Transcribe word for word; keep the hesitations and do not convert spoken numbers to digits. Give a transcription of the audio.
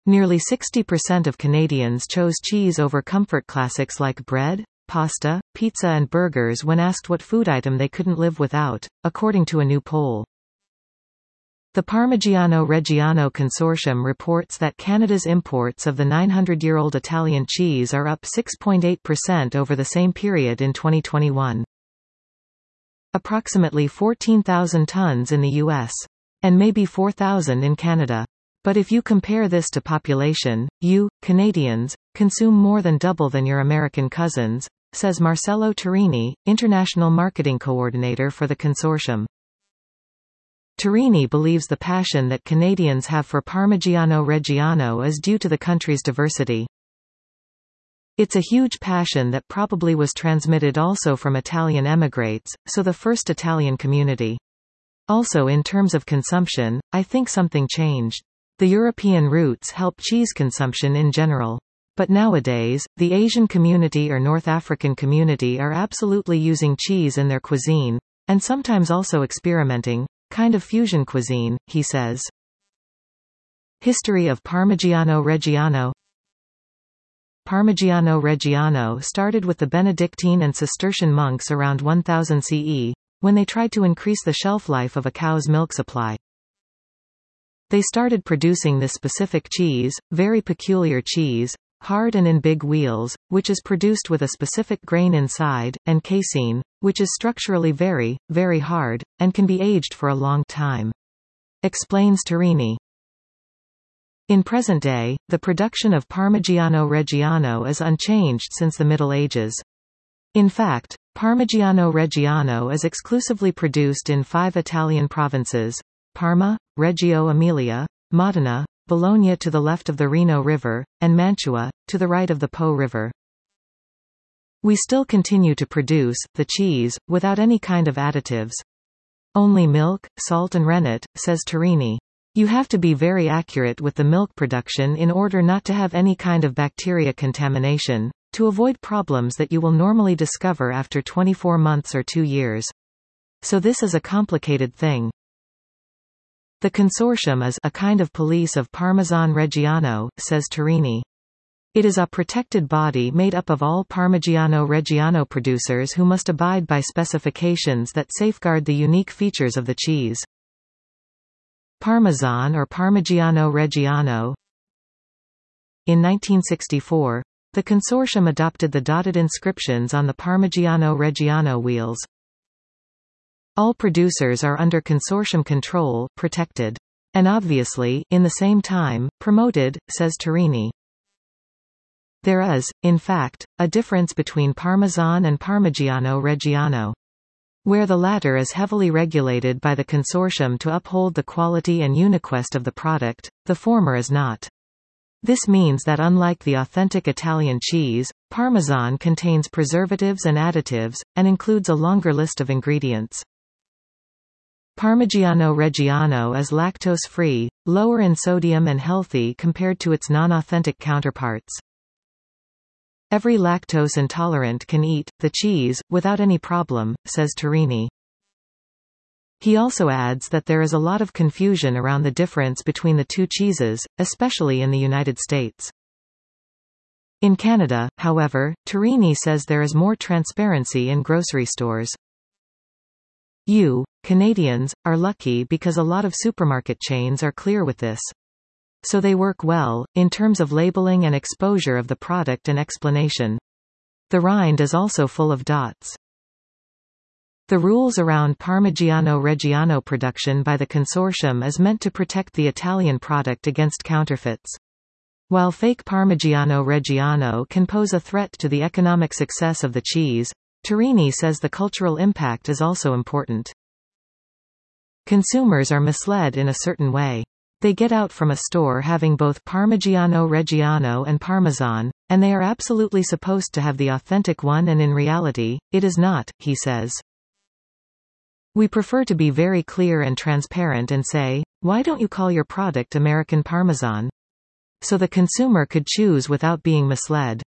Nearly sixty percent of Canadians chose cheese over comfort classics like bread, pasta, pizza and burgers when asked what food item they couldn't live without, according to a new poll. The Parmigiano Reggiano Consortium reports that Canada's imports of the nine hundred year old Italian cheese are up six point eight percent over the same period in twenty twenty-one. Approximately fourteen thousand tons in the U S. And maybe four thousand in Canada. But if you compare this to population, you, Canadians, consume more than double than your American cousins, says Marcello Turini, International Marketing Coordinator for the consortium. Turini believes the passion that Canadians have for Parmigiano Reggiano is due to the country's diversity. It's a huge passion that probably was transmitted also from Italian emigrants, so the first Italian community. Also in terms of consumption, I think something changed. The European roots help cheese consumption in general. But nowadays, the Asian community or North African community are absolutely using cheese in their cuisine, and sometimes also experimenting, kind of fusion cuisine, he says. History of Parmigiano Reggiano. Parmigiano Reggiano started with the Benedictine and Cistercian monks around one thousand C E, when they tried to increase the shelf life of a cow's milk supply. They started producing this specific cheese, very peculiar cheese, hard and in big wheels, which is produced with a specific grain inside, and casein, which is structurally very, very hard, and can be aged for a long time. Explains Turini. In present day, the production of Parmigiano Reggiano is unchanged since the Middle Ages. In fact, Parmigiano Reggiano is exclusively produced in five Italian provinces: Parma, Reggio Emilia, Modena, Bologna to the left of the Reno River, and Mantua, to the right of the Po River. We still continue to produce the cheese, without any kind of additives. Only milk, salt and rennet, says Turini. You have to be very accurate with the milk production in order not to have any kind of bacteria contamination, to avoid problems that you will normally discover after twenty-four months or two years. So this is a complicated thing. The consortium is a kind of police of Parmesan Reggiano, says Turini. It is a protected body made up of all Parmigiano Reggiano producers who must abide by specifications that safeguard the unique features of the cheese. Parmesan or Parmigiano Reggiano. In nineteen sixty-four, the consortium adopted the dotted inscriptions on the Parmigiano Reggiano wheels. All producers are under consortium control, protected. And obviously, in the same time, promoted, says Turini. There is, in fact, a difference between Parmesan and Parmigiano Reggiano. Where the latter is heavily regulated by the consortium to uphold the quality and uniqueness of the product, the former is not. This means that unlike the authentic Italian cheese, Parmesan contains preservatives and additives, and includes a longer list of ingredients. Parmigiano Reggiano is lactose-free, lower in sodium and healthy compared to its non-authentic counterparts. Every lactose intolerant can eat the cheese without any problem, says Turini. He also adds that there is a lot of confusion around the difference between the two cheeses, especially in the United States. In Canada, however, Turini says there is more transparency in grocery stores. You, Canadians, are lucky because a lot of supermarket chains are clear with this. So they work well, in terms of labeling and exposure of the product and explanation. The rind is also full of dots. The rules around Parmigiano Reggiano production by the consortium is meant to protect the Italian product against counterfeits. While fake Parmigiano Reggiano can pose a threat to the economic success of the cheese, Turini says the cultural impact is also important. Consumers are misled in a certain way. They get out from a store having both Parmigiano Reggiano and Parmesan, and they are absolutely supposed to have the authentic one, and in reality, it is not, he says. We prefer to be very clear and transparent and say, why don't you call your product American Parmesan? So the consumer could choose without being misled.